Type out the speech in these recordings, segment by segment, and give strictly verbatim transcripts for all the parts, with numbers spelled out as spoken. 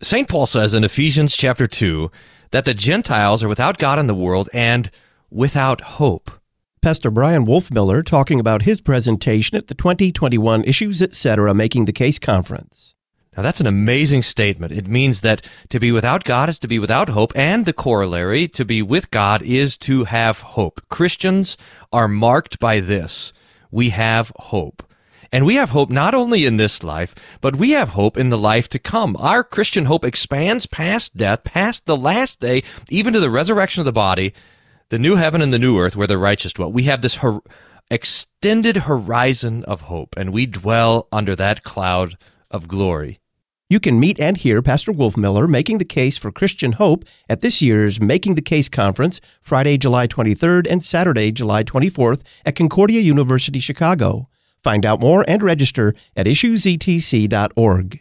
Saint Paul says in Ephesians chapter two that the Gentiles are without God in the world and without hope. Pastor Brian Wolfmiller talking about his presentation at the twenty twenty-one Issues Etc. Making the Case Conference. Now, that's an amazing statement. It means that to be without God is to be without hope, and the corollary, to be with God, is to have hope. Christians are marked by this. We have hope. And we have hope not only in this life, but we have hope in the life to come. Our Christian hope expands past death, past the last day, even to the resurrection of the body, the new heaven and the new earth where the righteous dwell. We have this hor- extended horizon of hope, and we dwell under that cloud of glory. You can meet and hear Pastor Wolfmiller making the case for Christian hope at this year's Making the Case Conference, Friday, July twenty-third and Saturday, July twenty-fourth at Concordia University, Chicago. Find out more and register at issues e t c dot org.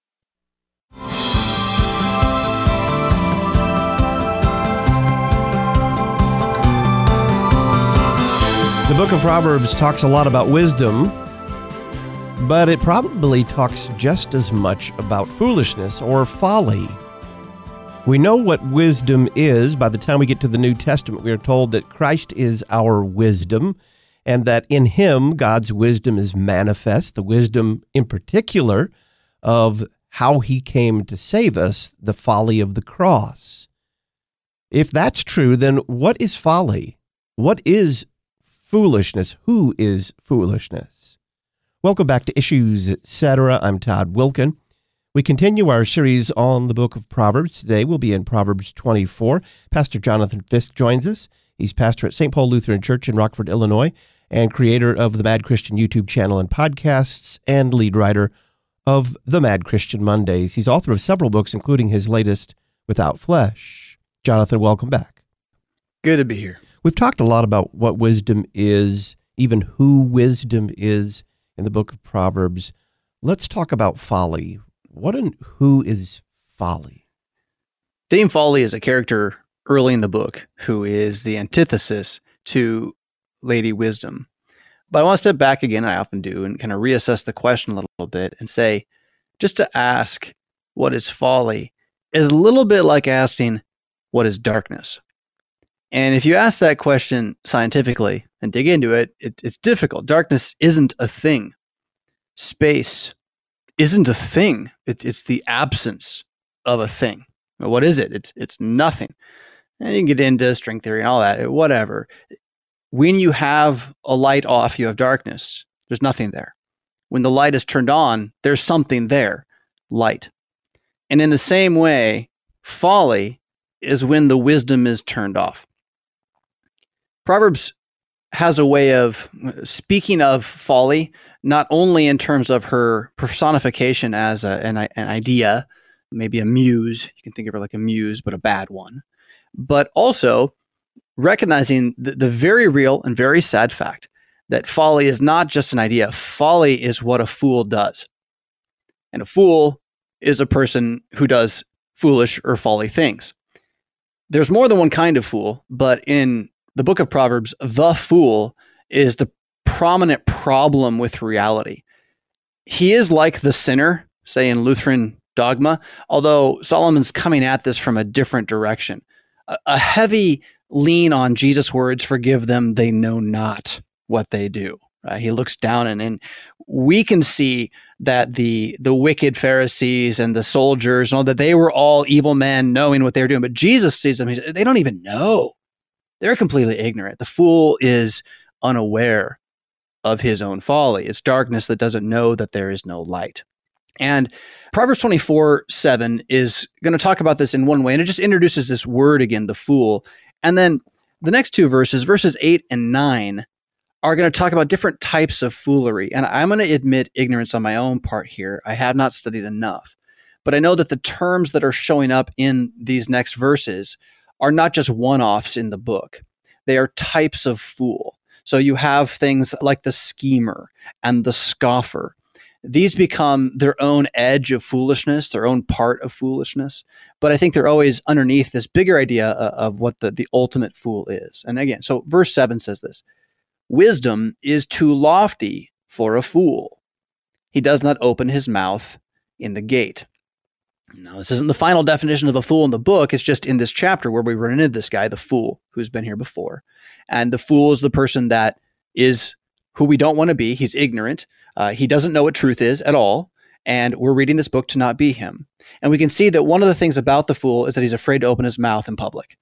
The book of Proverbs talks a lot about wisdom, but it probably talks just as much about foolishness or folly. We know what wisdom is. By the time we get to the New Testament, we are told that Christ is our wisdom, and that in him, God's wisdom is manifest, the wisdom in particular of how he came to save us, the folly of the cross. If that's true, then what is folly? What is foolishness? Who is foolishness? Welcome back to Issues Etc. I'm Todd Wilkin. We continue our series on the book of Proverbs. Today we'll be in Proverbs twenty-four. Pastor Jonathan Fisk joins us. He's pastor at Saint Paul Lutheran Church in Rockford, Illinois, and creator of the Mad Christian YouTube channel and podcasts, and lead writer of the Mad Christian Mondays. He's author of several books, including his latest, Without Flesh. Jonathan, welcome back. Good to be here. We've talked a lot about what wisdom is, even who wisdom is in the book of Proverbs. Let's talk about folly. What and who is folly? Dame Folly is a character early in the book who is the antithesis to Lady Wisdom. But I want to step back again, I often do, and kind of reassess the question a little bit and say, just to ask what is folly is a little bit like asking what is darkness. And if you ask that question scientifically and dig into it, it, it's difficult. Darkness isn't a thing. Space isn't a thing. It, it's the absence of a thing. Well, what is it? It's it's nothing. And you can get into string theory and all that, whatever. When you have a light off, you have darkness. There's nothing there. When the light is turned on, there's something there, light. And in the same way, folly is when the wisdom is turned off. Proverbs has a way of speaking of folly, not only in terms of her personification as a, an, an idea, maybe a muse, you can think of her like a muse, but a bad one, but also recognizing the, the very real and very sad fact that folly is not just an idea. Folly is what a fool does. And a fool is a person who does foolish or folly things. There's more than one kind of fool, but in the book of Proverbs, the fool is the prominent problem with reality. He is like the sinner, say in Lutheran dogma, although Solomon's coming at this from a different direction. A, a heavy lean on Jesus' words, forgive them, they know not what they do. Right? He looks down and, and we can see that the the wicked Pharisees and the soldiers, and all that, they were all evil men knowing what they were doing. But Jesus sees them, he says, they don't even know. They're completely ignorant. The fool is unaware of his own folly. It's darkness that doesn't know that there is no light. And Proverbs twenty-four seven is going to talk about this in one way, and it just introduces this word again, the fool. And then the next two verses, verses eight and nine, are going to talk about different types of foolery. And I'm going to admit ignorance on my own part here. I have not studied enough. But I know that the terms that are showing up in these next verses are not just one-offs in the book. They are types of fool. So you have things like the schemer and the scoffer. These become their own edge of foolishness, their own part of foolishness. But I think they're always underneath this bigger idea of what the, the ultimate fool is. And again, so verse seven says this, wisdom is too lofty for a fool. He does not open his mouth in the gate. Now, this isn't the final definition of a fool in the book. It's just in this chapter where we run into this guy, the fool, who's been here before. And the fool is the person that is who we don't want to be. He's ignorant. Uh, he doesn't know what truth is at all. And we're reading this book to not be him. And we can see that one of the things about the fool is that he's afraid to open his mouth in public.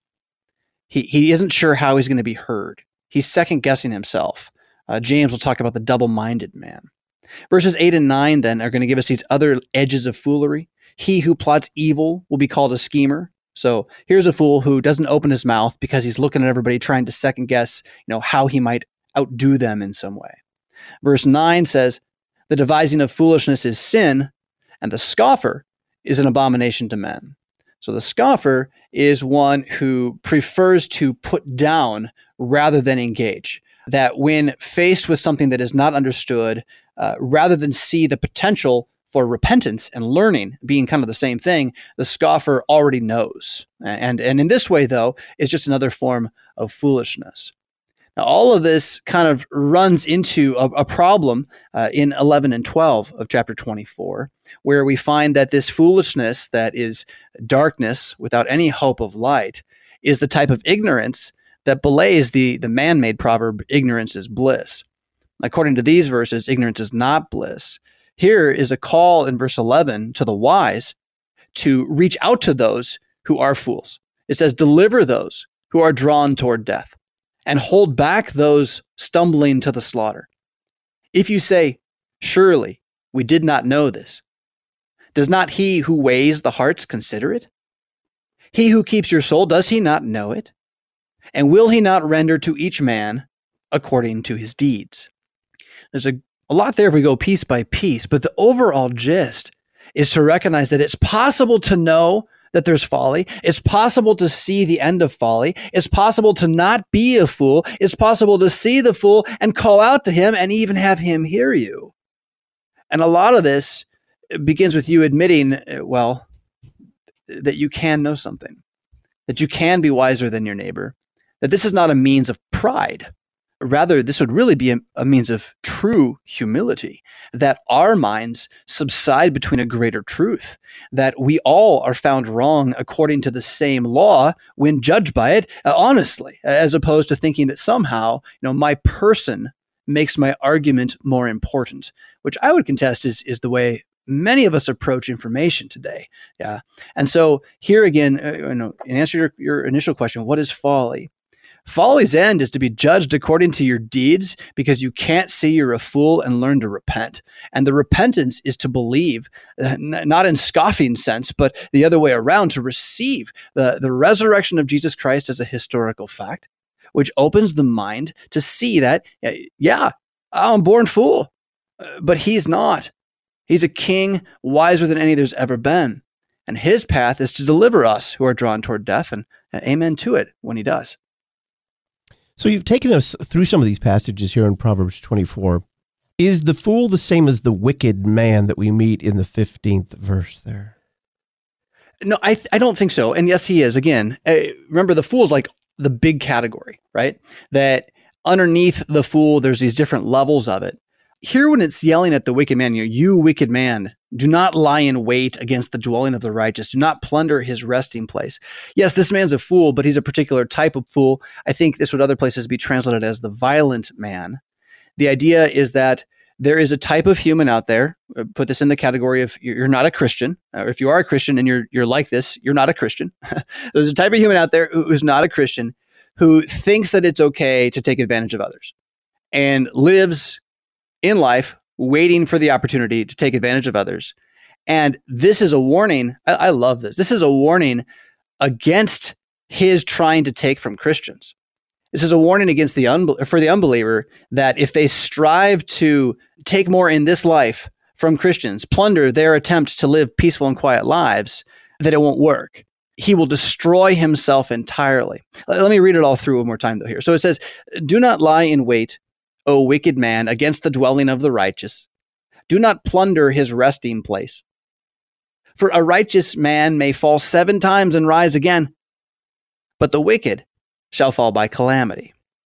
He, he isn't sure how he's going to be heard. He's second guessing himself. Uh, James will talk about the double-minded man. Verses eight and nine then are going to give us these other edges of foolery. He who plots evil will be called a schemer. So here's a fool who doesn't open his mouth because he's looking at everybody trying to second guess, you know, how he might outdo them in some way. Verse nine says, the devising of foolishness is sin, and the scoffer is an abomination to men. So the scoffer is one who prefers to put down rather than engage. That when faced with something that is not understood, uh, rather than see the potential for repentance and learning being kind of the same thing, the scoffer already knows. And, and in this way, though, is just another form of foolishness. Now, all of this kind of runs into a, a problem uh, in eleven and twelve of chapter twenty-four, where we find that this foolishness that is darkness without any hope of light is the type of ignorance that belays the, the man-made proverb, ignorance is bliss. According to these verses, ignorance is not bliss. Here is a call in verse eleven to the wise to reach out to those who are fools. It says, deliver those who are drawn toward death and hold back those stumbling to the slaughter. If you say, surely we did not know this, does not he who weighs the hearts consider it? He who keeps your soul, does he not know it? And will he not render to each man according to his deeds? There's a A lot there if we go piece by piece, but the overall gist is to recognize that it's possible to know that there's folly. It's possible to see the end of folly. It's possible to not be a fool. It's possible to see the fool and call out to him and even have him hear you. And a lot of this begins with you admitting, well, that you can know something, that you can be wiser than your neighbor, that this is not a means of pride. Rather, this would really be a, a means of true humility, that our minds subside between a greater truth, that we all are found wrong according to the same law when judged by it uh, honestly, as opposed to thinking that somehow, you know, my person makes my argument more important, which I would contest is, is the way many of us approach information today. Yeah. And so here again, uh, you know, in answer to your, your initial question, what is folly? Folly's end is to be judged according to your deeds because you can't see you're a fool and learn to repent. And the repentance is to believe, uh, n- not in scoffing sense, but the other way around, to receive the, the resurrection of Jesus Christ as a historical fact, which opens the mind to see that, uh, yeah, I'm a born fool, uh, but he's not. He's a king wiser than any there's ever been. And his path is to deliver us who are drawn toward death, and uh, amen to it when he does. So you've taken us through some of these passages here in Proverbs twenty-four. Is the fool the same as the wicked man that we meet in the fifteenth verse there? No, I th- I don't think so. And yes, he is. Again, uh, remember, the fool is like the big category, right? That underneath the fool, there's these different levels of it. Here, when it's yelling at the wicked man, you, you wicked man, do not lie in wait against the dwelling of the righteous. Do not plunder his resting place. Yes, this man's a fool, but he's a particular type of fool. I think this would other places be translated as the violent man. The idea is that there is a type of human out there, put this in the category of you're not a Christian, or if you are a Christian and you're you're like this, you're not a Christian. There's a type of human out there who's not a Christian, who thinks that it's okay to take advantage of others and lives in life waiting for the opportunity to take advantage of others. And this is a warning. I, I love this. This is a warning against his trying to take from Christians. This is a warning against the unbe- for the unbeliever that if they strive to take more in this life from Christians, plunder their attempt to live peaceful and quiet lives, that it won't work. He will destroy himself entirely. Let me read it all through one more time, though, here. So it says, do not lie in wait, O wicked man, against the dwelling of the righteous. Do not plunder his resting place. For a righteous man may fall seven times and rise again, but the wicked shall fall by calamity.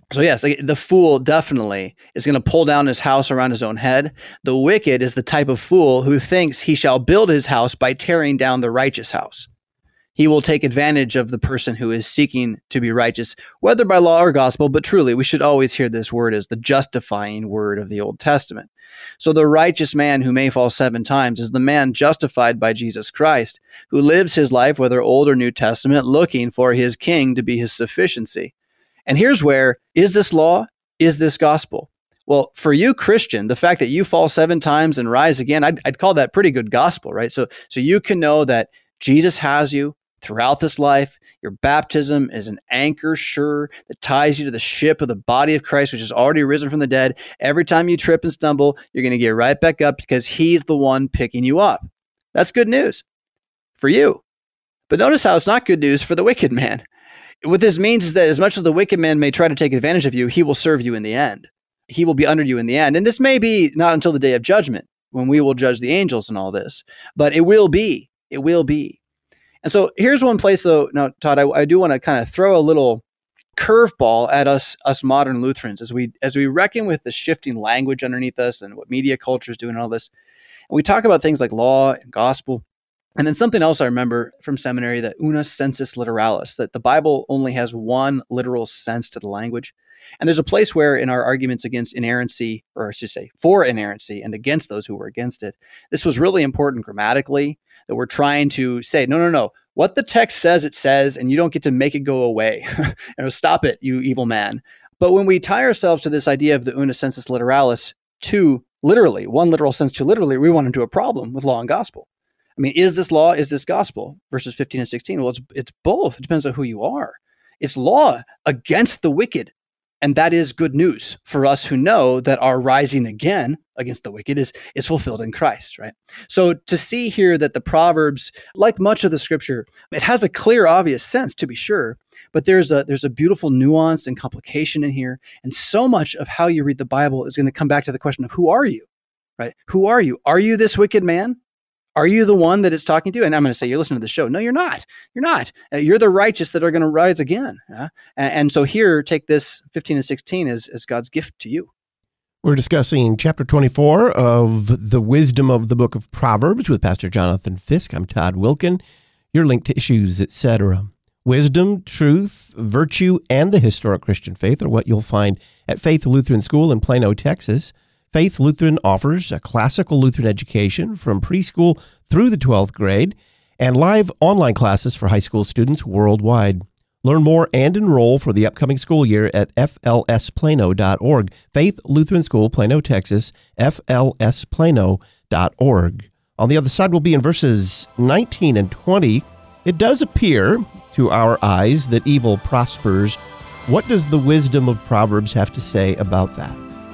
So yes, like, the fool definitely is going to pull down his house around his own head. The wicked is the type of fool who thinks he shall build his house by tearing down the righteous house. He will take advantage of the person who is seeking to be righteous, whether by law or gospel, but truly we should always hear this word as the justifying word of the Old Testament. So the righteous man who may fall seven times is the man justified by Jesus Christ, who lives his life, whether Old or New Testament, looking for his king to be his sufficiency. And here's where, is this law? Is this gospel? Well, for you, Christian, the fact that you fall seven times and rise again, I'd, I'd call that pretty good gospel, right? So, so you can know that Jesus has you throughout this life. Your baptism is an anchor sure that ties you to the ship of the body of Christ, which has already risen from the dead. Every time you trip and stumble, you're going to get right back up because he's the one picking you up. That's good news for you. But notice how it's not good news for the wicked man. What this means is that as much as the wicked man may try to take advantage of you, he will serve you in the end. He will be under you in the end. And this may be not until the day of judgment when we will judge the angels and all this, but it will be. It will be. And so here's one place, though. Now, Todd, I, I do want to kind of throw a little curveball at us, us modern Lutherans, as we as we reckon with the shifting language underneath us and what media culture is doing and all this. And we talk about things like law and gospel. And then something else I remember from seminary, that una sensus literalis, that the Bible only has one literal sense to the language. And there's a place where in our arguments against inerrancy, or I should say for inerrancy and against those who were against it, this was really important grammatically, that we're trying to say, no, no, no, what the text says, it says, and you don't get to make it go away. You know, stop it, you evil man. But when we tie ourselves to this idea of the una sensus literalis to literally, one literal sense to literally, we run into a problem with law and gospel. I mean, is this law? Is this gospel? Verses fifteen and sixteen. Well, it's it's both. It depends on who you are. It's law against the wicked. And that is good news for us who know that our rising again against the wicked is, is fulfilled in Christ, right? So to see here that the Proverbs, like much of the scripture, it has a clear, obvious sense, to be sure, but there's a there's a beautiful nuance and complication in here. And so much of how you read the Bible is going to come back to the question of who are you, right? Who are you? Are you this wicked man? Are you the one that it's talking to? And I'm going to say, you're listening to the show. No, you're not. You're not. Uh, you're the righteous that are going to rise again. Uh, and, and so here, take this fifteen and sixteen as, as God's gift to you. We're discussing chapter twenty-four of The Wisdom of the Book of Proverbs with Pastor Jonathan Fisk. I'm Todd Wilkin. You're linked to Issues, et cetera. Wisdom, truth, virtue, and the historic Christian faith are what you'll find at Faith Lutheran School in Plano, Texas. Faith Lutheran offers a classical Lutheran education from preschool through the twelfth grade and live online classes for high school students worldwide. Learn more and enroll for the upcoming school year at f l s plano dot org. Faith Lutheran School, Plano, Texas, f l s plano dot org. On the other side, we'll be in verses nineteen and twenty. It does appear to our eyes that evil prospers. What does the wisdom of Proverbs have to say about that?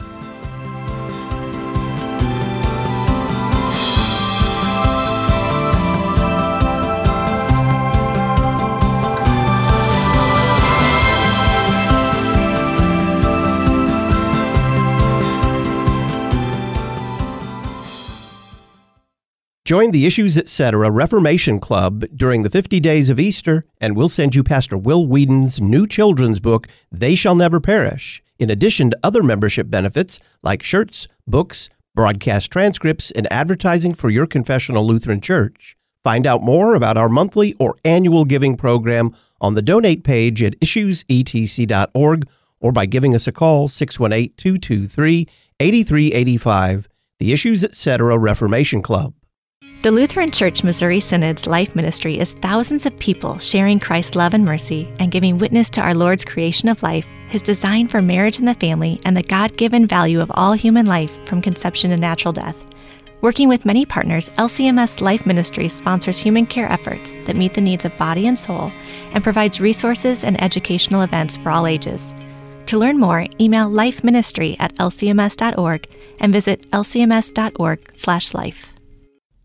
Join the Issues, et cetera. Reformation Club during the fifty days of Easter, and we'll send you Pastor Will Whedon's new children's book, They Shall Never Perish, in addition to other membership benefits like shirts, books, broadcast transcripts, and advertising for your confessional Lutheran church. Find out more about our monthly or annual giving program on the donate page at issues e t c dot org or by giving us a call, six one eight, two two three, eight three eight five. The Issues, et cetera. Reformation Club. The Lutheran Church Missouri Synod's life ministry is thousands of people sharing Christ's love and mercy and giving witness to our Lord's creation of life, His design for marriage and the family, and the God-given value of all human life from conception to natural death. Working with many partners, L C M S Life Ministry sponsors human care efforts that meet the needs of body and soul and provides resources and educational events for all ages. To learn more, email lifeministry at l c m s dot org and visit l c m s dot org slash life.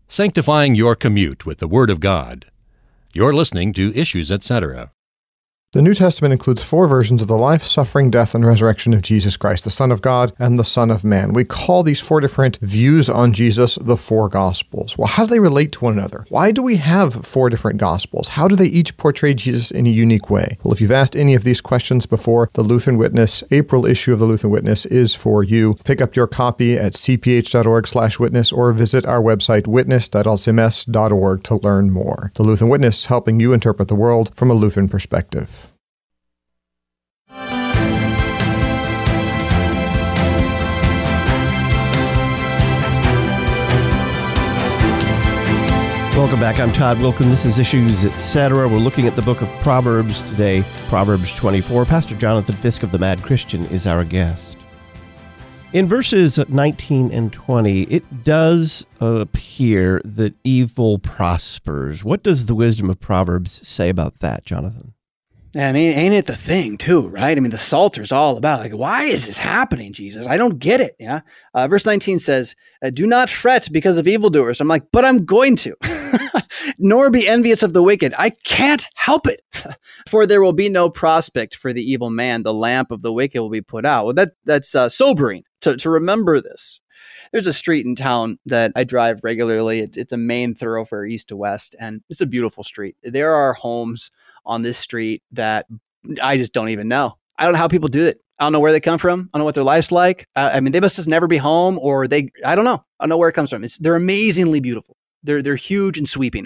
Sanctifying your commute with the Word of God. You're listening to Issues, et cetera. The New Testament includes four versions of the life, suffering, death, and resurrection of Jesus Christ, the Son of God and the Son of Man. We call these four different views on Jesus the four Gospels. Well, how do they relate to one another? Why do we have four different Gospels? How do they each portray Jesus in a unique way? Well, if you've asked any of these questions before, the Lutheran Witness, April issue of the Lutheran Witness is for you. Pick up your copy at c p h dot org slash witness or visit our website witness dot l c m s dot org to learn more. The Lutheran Witness, helping you interpret the world from a Lutheran perspective. Welcome back. I'm Todd Wilkin. This is Issues Etc. We're looking at the book of Proverbs today, Proverbs twenty-four. Pastor Jonathan Fisk of The Mad Christian is our guest. In verses nineteen and twenty, it does appear that evil prospers. What does the wisdom of Proverbs say about that, Jonathan? And ain't it the thing, too, right? I mean, the Psalter's all about, like, why is this happening, Jesus? I don't get it, yeah? Uh, verse nineteen says, do not fret because of evildoers. I'm like, but I'm going to. Nor be envious of the wicked. I can't help it. For there will be no prospect for the evil man. The lamp of the wicked will be put out. Well, that that's uh, sobering to, to remember this. There's a street in town that I drive regularly. It's, it's a main thoroughfare east to west, and it's a beautiful street. There are homes on this street that I just don't even know. I don't know how people do it. I don't know where they come from. I don't know what their life's like. Uh, I mean, they must just never be home, or they, I don't know. I don't know where it comes from. It's, they're amazingly beautiful. They're, they're huge and sweeping.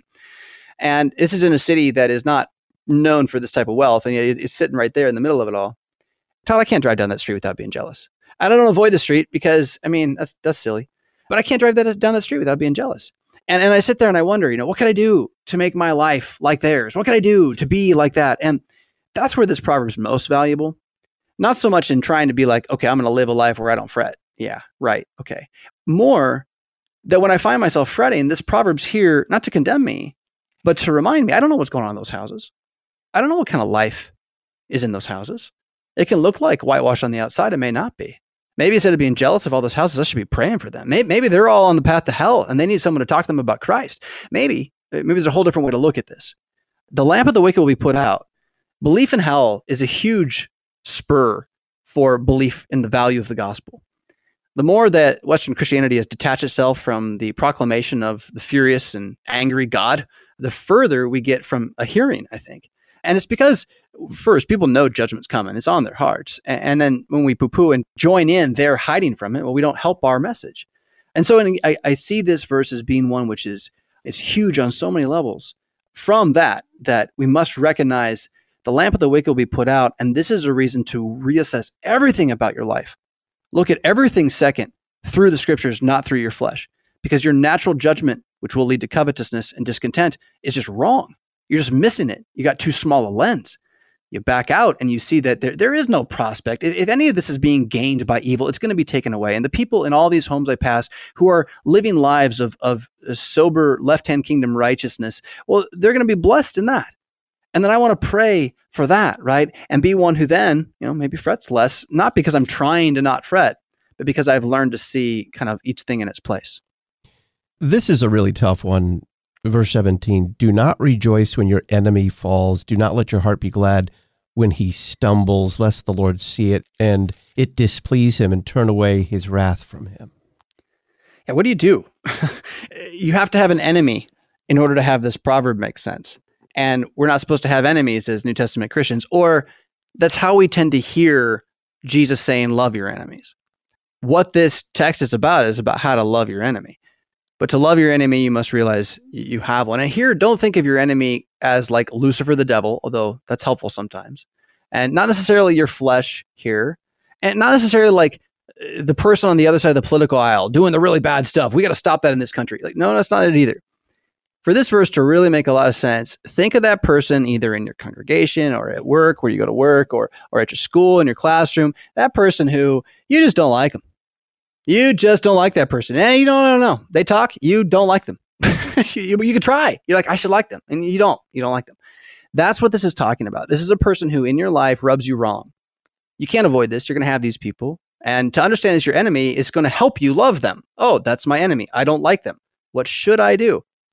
And this is in a city that is not known for this type of wealth. And it, it's sitting right there in the middle of it all. Todd, I can't drive down that street without being jealous. I don't avoid the street because, I mean, that's, that's silly, but I can't drive that down that street without being jealous. And and I sit there and I wonder, you know, what can I do to make my life like theirs? What can I do to be like that? And that's where this proverb is most valuable. Not so much in trying to be like, okay, I'm going to live a life where I don't fret. Yeah, right. Okay. More that when I find myself fretting, this proverb's here not to condemn me, but to remind me, I don't know what's going on in those houses. I don't know what kind of life is in those houses. It can look like whitewash on the outside. It may not be. Maybe instead of being jealous of all those houses, I should be praying for them. Maybe, maybe they're all on the path to hell and they need someone to talk to them about Christ. Maybe, maybe there's a whole different way to look at this. The lamp of the wicked will be put out. Belief in hell is a huge spur for belief in the value of the gospel. The more that Western Christianity has detached itself from the proclamation of the furious and angry God, the further we get from a hearing, I think. And it's because, first, people know judgment's coming. It's on their hearts. And then when we poo-poo and join in, they're hiding from it. Well, we don't help our message. And so I, I see this verse as being one which is, is huge on so many levels. From that, that we must recognize the lamp of the wicked will be put out. And this is a reason to reassess everything about your life. Look at everything second through the scriptures, not through your flesh. Because your natural judgment, which will lead to covetousness and discontent, is just wrong. You're just missing it. You got too small a lens. You back out and you see that there, there is no prospect. If, if any of this is being gained by evil, it's going to be taken away. And the people in all these homes I pass who are living lives of, of sober left-hand kingdom righteousness, well, they're going to be blessed in that. And then I want to pray for that, right? And be one who then, you know, maybe frets less, not because I'm trying to not fret, but because I've learned to see kind of each thing in its place. This is a really tough one. Verse seventeen, do not rejoice when your enemy falls. Do not let your heart be glad when he stumbles, lest the Lord see it and it displease him and turn away his wrath from him. Yeah, what do you do? You have to have an enemy in order to have this proverb make sense. And we're not supposed to have enemies as New Testament Christians, or that's how we tend to hear Jesus saying, love your enemies. What this text is about is about how to love your enemy. But to love your enemy, you must realize you have one. And here, don't think of your enemy as like Lucifer the devil, although that's helpful sometimes. And not necessarily your flesh here. And not necessarily like the person on the other side of the political aisle doing the really bad stuff. We got to stop that in this country. Like, no, that's not it either. For this verse to really make a lot of sense, think of that person either in your congregation or at work, where you go to work, or or at your school, in your classroom, that person who you just don't like them. You just don't like that person. And you don't, no, no, no. They talk, you don't like them. you, you, you could try. You're like, I should like them. And you don't. You don't like them. That's what this is talking about. This is a person who in your life rubs you wrong. You can't avoid this. You're going to have these people. And to understand it's your enemy is going to help you love them. Oh, that's my enemy. I don't like them. What should I do?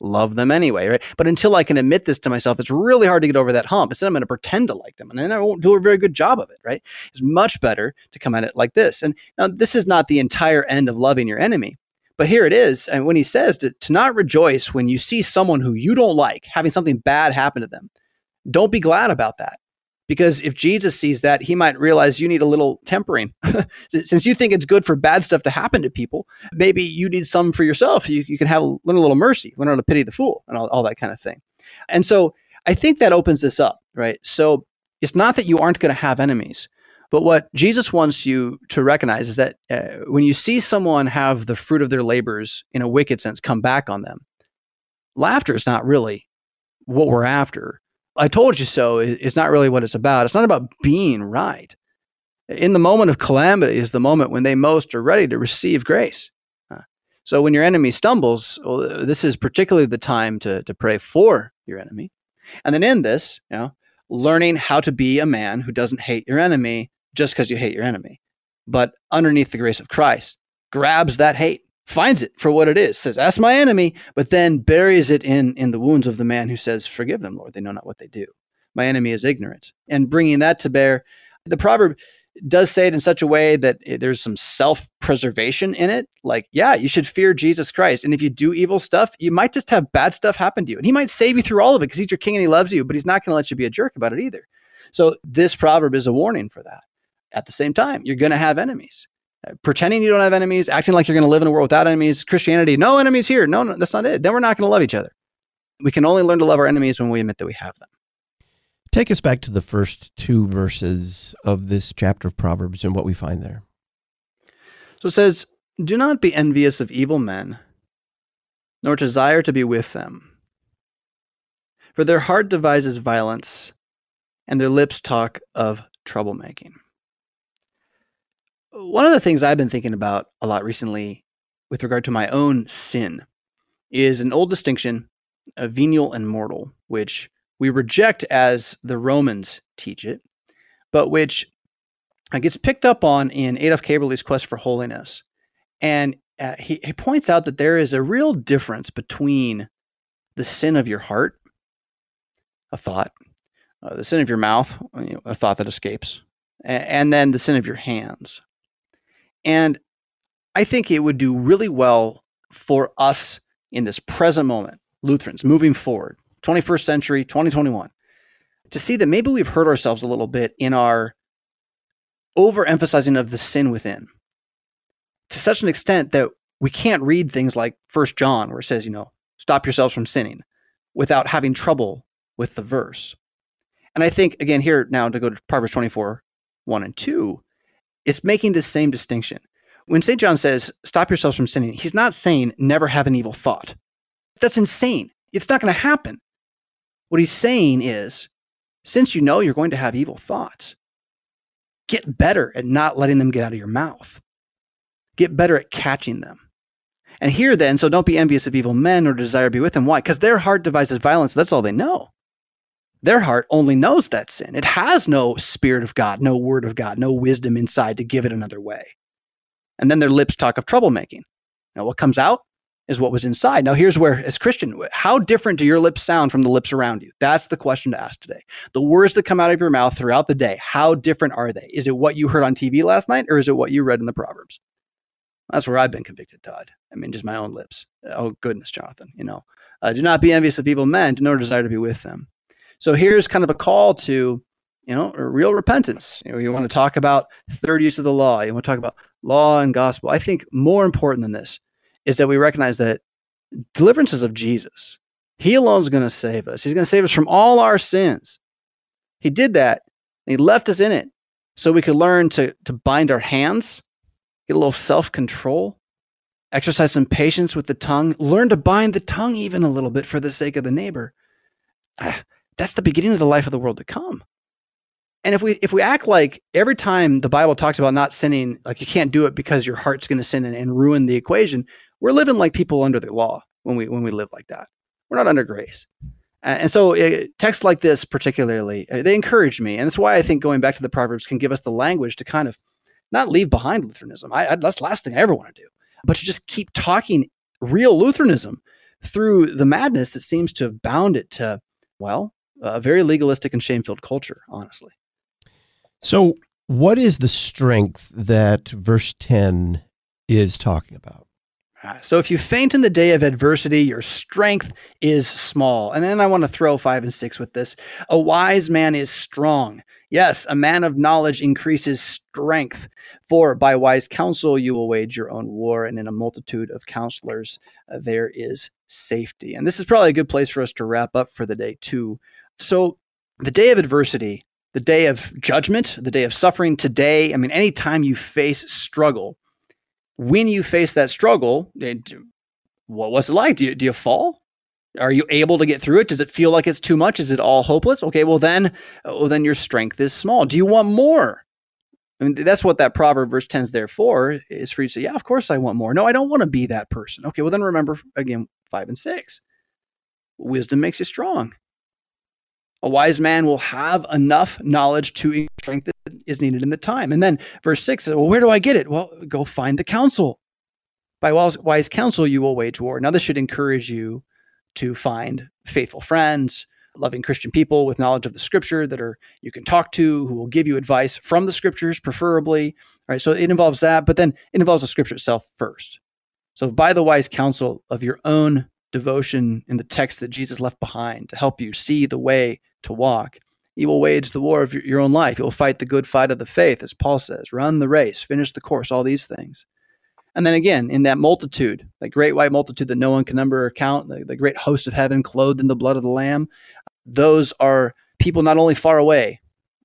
love them anyway, right? But until I can admit this to myself, it's really hard to get over that hump. Instead, I'm going to pretend to like them, and then I won't do a very good job of it, right? It's much better to come at it like this. And now, this is not the entire end of loving your enemy, but here it is. And when he says to, to not rejoice when you see someone who you don't like having something bad happen to them, don't be glad about that. Because if Jesus sees that, he might realize you need a little tempering. Since you think it's good for bad stuff to happen to people, maybe you need some for yourself. You, you can have a little, little mercy, learn how to pity the fool, and all, all that kind of thing. And so I think that opens this up, right? So it's not that you aren't going to have enemies, but what Jesus wants you to recognize is that uh, when you see someone have the fruit of their labors in a wicked sense come back on them, laughter is not really what we're after. I told you so is not really what it's about. It's not about being right. In the moment of calamity is the moment when they most are ready to receive grace. Uh, so when your enemy stumbles, well, this is particularly the time to, to pray for your enemy. And then in this, you know, learning how to be a man who doesn't hate your enemy just because you hate your enemy, but underneath the grace of Christ, grabs that hate, finds it for what it is, says, that's my enemy, but then buries it in, in the wounds of the man who says, forgive them, Lord, they know not what they do. My enemy is ignorant. And bringing that to bear, the proverb does say it in such a way that there's some self-preservation in it. Like, yeah, you should fear Jesus Christ. And if you do evil stuff, you might just have bad stuff happen to you. And he might save you through all of it because he's your king and he loves you, but he's not going to let you be a jerk about it either. So this proverb is a warning for that. At the same time, you're going to have enemies. Uh, pretending you don't have enemies, acting like you're going to live in a world without enemies, Christianity, no enemies here. No, no, that's not it. Then we're not going to love each other. We can only learn to love our enemies when we admit that we have them. Take us back to the first two verses of this chapter of Proverbs and what we find there. So it says, do not be envious of evil men, nor desire to be with them. For their heart devises violence, and their lips talk of troublemaking. One of the things I've been thinking about a lot recently with regard to my own sin is an old distinction of venial and mortal, which we reject as the Romans teach it, but which gets picked up on in Adolf Kaberle's Quest for Holiness. And uh, he, he points out that there is a real difference between the sin of your heart, a thought, uh, the sin of your mouth, you know, a thought that escapes, and, and then the sin of your hands. And I think it would do really well for us in this present moment, Lutherans, moving forward, twenty-first century, twenty twenty-one, to see that maybe we've hurt ourselves a little bit in our overemphasizing of the sin within, to such an extent that we can't read things like First John, where it says, you know, stop yourselves from sinning, without having trouble with the verse. And I think, again, here now to go to Proverbs twenty-four, one and two, it's making this same distinction. When Saint John says, stop yourselves from sinning, he's not saying never have an evil thought. That's insane. It's not going to happen. What he's saying is, since you know you're going to have evil thoughts, get better at not letting them get out of your mouth. Get better at catching them. And here then, so don't be envious of evil men or desire to be with them. Why? Because their heart devises violence. That's all they know. Their heart only knows that sin. It has no spirit of God, no word of God, no wisdom inside to give it another way. And then their lips talk of troublemaking. Now, what comes out is what was inside. Now, here's where, as Christian, how different do your lips sound from the lips around you? That's the question to ask today. The words that come out of your mouth throughout the day, how different are they? Is it what you heard on T V last night, or is it what you read in the Proverbs? That's where I've been convicted, Todd. I mean, just my own lips. Oh, goodness, Jonathan, you know. Uh, do not be envious of evil men, nor desire to be with them. So here's kind of a call to, you know, real repentance. You know, you want to talk about third use of the law. You want to talk about law and gospel. I think more important than this is that we recognize that deliverance is of Jesus. He alone is going to save us. He's going to save us from all our sins. He did that, and he left us in it so we could learn to, to bind our hands, get a little self-control, exercise some patience with the tongue, learn to bind the tongue even a little bit for the sake of the neighbor. Ah, that's the beginning of the life of the world to come. And if we if we act like every time the Bible talks about not sinning, like you can't do it because your heart's going to sin and, and ruin the equation, we're living like people under the law when we when we live like that. We're not under grace. And so uh, texts like this particularly, uh, they encourage me. And that's why I think going back to the Proverbs can give us the language to kind of not leave behind Lutheranism. I, I, that's the last thing I ever want to do. But to just keep talking real Lutheranism through the madness that seems to have bound it to, well, a very legalistic and shame-filled culture, honestly. So what is the strength that verse ten is talking about? So if you faint in the day of adversity, your strength is small. And then I want to throw five and six with this. A wise man is strong. Yes, a man of knowledge increases strength. For by wise counsel you will wage your own war, and in a multitude of counselors uh, there is safety. And this is probably a good place for us to wrap up for the day too. So the day of adversity, the day of judgment, the day of suffering today, I mean, anytime you face struggle, when you face that struggle, what was it like? Do you, do you fall? Are you able to get through it? Does it feel like it's too much? Is it all hopeless? Okay, well then, well then your strength is small. Do you want more? I mean, that's what that proverb verse ten is there for, is for you to say, yeah, of course I want more. No, I don't want to be that person. Okay, well then remember, again, five and six. Wisdom makes you strong. A wise man will have enough knowledge to strength that is needed in the time. And then verse six says, well, where do I get it? Well, go find the counsel. By wise counsel, you will wage war. Now, this should encourage you to find faithful friends, loving Christian people with knowledge of the scripture that are you can talk to, who will give you advice from the scriptures, preferably. All right, so it involves that, but then it involves the scripture itself first. So by the wise counsel of your own devotion in the text that Jesus left behind to help you see the way to walk, you will wage the war of your own life. You will fight the good fight of the faith, as Paul says, run the race, finish the course, all these things. And then again, in that multitude, that great white multitude that no one can number or count, the, the great host of heaven clothed in the blood of the Lamb, those are people not only far away,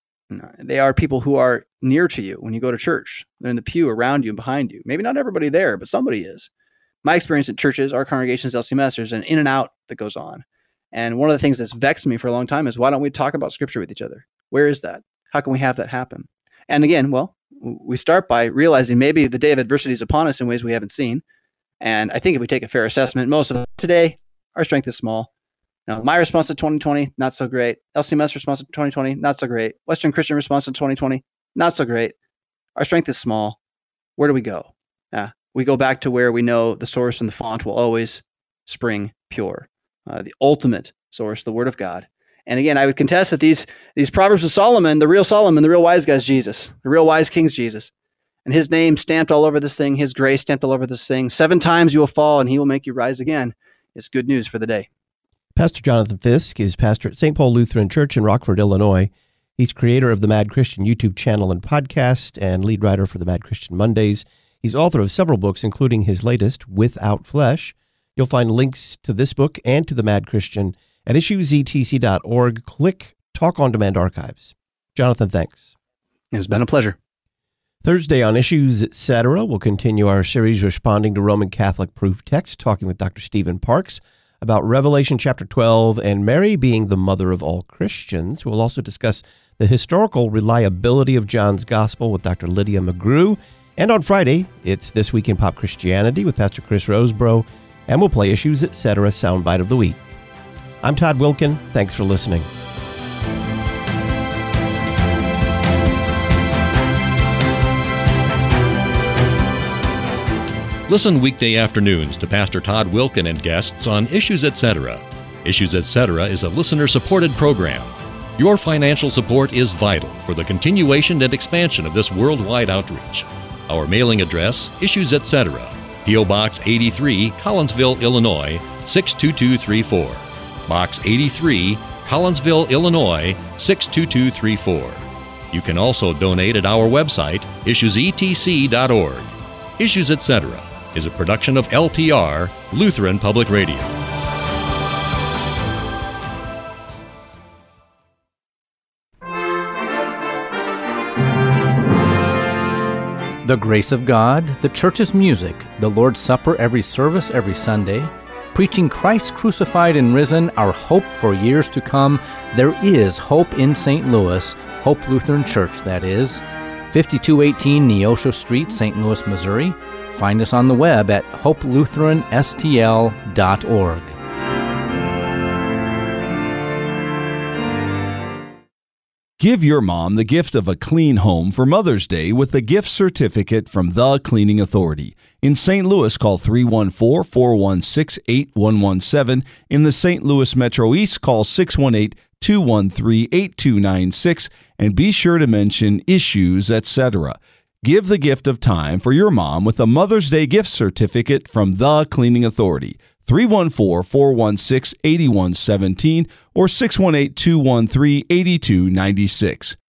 they are people who are near to you when you go to church. They're in the pew around you and behind you. Maybe not everybody there, but somebody is. My experience at churches, our congregations, L C M S, there's an in and out that goes on. And one of the things that's vexed me for a long time is, why don't we talk about scripture with each other? Where is that? How can we have that happen? And again, well, we start by realizing maybe the day of adversity is upon us in ways we haven't seen. And I think if we take a fair assessment, most of us today, our strength is small. Now, my response to twenty twenty, not so great. L C M S response to twenty twenty, not so great. Western Christian response to twenty twenty, not so great. Our strength is small. Where do we go? Uh, we go back to where we know the source and the font will always spring pure. Uh, the ultimate source, the Word of God. And again, I would contest that these these Proverbs of Solomon, the real Solomon, the real wise guy is Jesus. The real wise king's Jesus. And his name stamped all over this thing, his grace stamped all over this thing. Seven times you will fall and he will make you rise again. It's good news for the day. Pastor Jonathan Fisk is pastor at Saint Paul Lutheran Church in Rockford, Illinois. He's creator of the Mad Christian YouTube channel and podcast and lead writer for the Mad Christian Mondays. He's author of several books, including his latest, Without Flesh. You'll find links to this book and to the Mad Christian at issues e t c dot org. Click Talk on Demand Archives. Jonathan, thanks. It's been a pleasure. Thursday on Issues Etc., we'll continue our series responding to Roman Catholic proof text, talking with Doctor Stephen Parks about Revelation chapter twelve and Mary being the mother of all Christians. We'll also discuss the historical reliability of John's Gospel with Doctor Lydia McGrew. And on Friday, it's This Week in Pop Christianity with Pastor Chris Rosebrough, and we'll play Issues Etc. Soundbite of the Week. I'm Todd Wilkin. Thanks for listening. Listen weekday afternoons to Pastor Todd Wilkin and guests on Issues Etc. Issues Etc. is a listener-supported program. Your financial support is vital for the continuation and expansion of this worldwide outreach. Our mailing address, Issues Etc., P O. Box eighty-three, Collinsville, Illinois, six two two three four. Box eighty-three, Collinsville, Illinois, six two two three four. You can also donate at our website, issues e t c dot org. Issues Etc. is a production of L P R, Lutheran Public Radio. The grace of God, the church's music, the Lord's Supper every service every Sunday, preaching Christ crucified and risen, our hope for years to come. There is hope in Saint Louis, Hope Lutheran Church, that is. fifty-two eighteen Neosho Street, Saint Louis, Missouri. Find us on the web at hope lutheran s t l dot org. Give your mom the gift of a clean home for Mother's Day with a gift certificate from The Cleaning Authority. In Saint Louis, call three one four, four one six, eight one one seven. In the Saint Louis Metro East, call six one eight, two one three, eight two nine six, and be sure to mention issues, et cetera. Give the gift of time for your mom with a Mother's Day gift certificate from The Cleaning Authority. three one four, four one six, eight one one seven or six one eight, two one three, eight two nine six.